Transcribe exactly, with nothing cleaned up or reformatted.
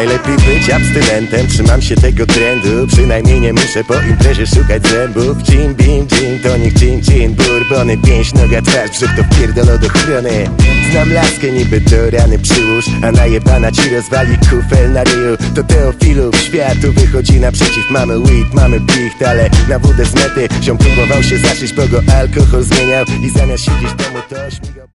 Najlepiej być abstynentem, trzymam się tego trendu. Przynajmniej nie muszę po imprezie szukać zębów. Jim, bim, jim, tonik, chin, chin, bourbony, pięść, noga, twarz, brzuch to wpierdol od ochrony. Znam laskę niby do rany przyłóż, a najebana ci rozwali kufel na ryju. To Teofilów światu wychodzi naprzeciw. Mamy weed, mamy picht, ale na wódę z mety ziom próbował się zaszyć, bo go alkohol zmieniał. I zamiast siedzieć w domu to śmigał.